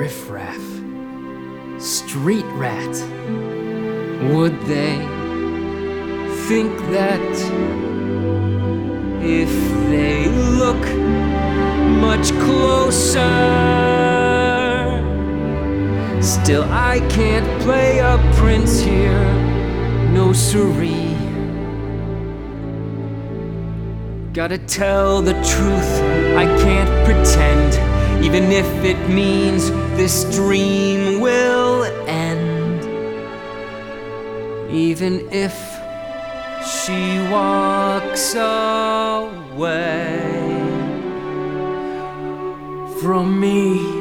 riffraff, street rat. Would they think that if they look much closer, still I can't play a prince here, no siree. Gotta tell the truth, I can't pretend, even if it means this dream will end. Even if she walks away from me.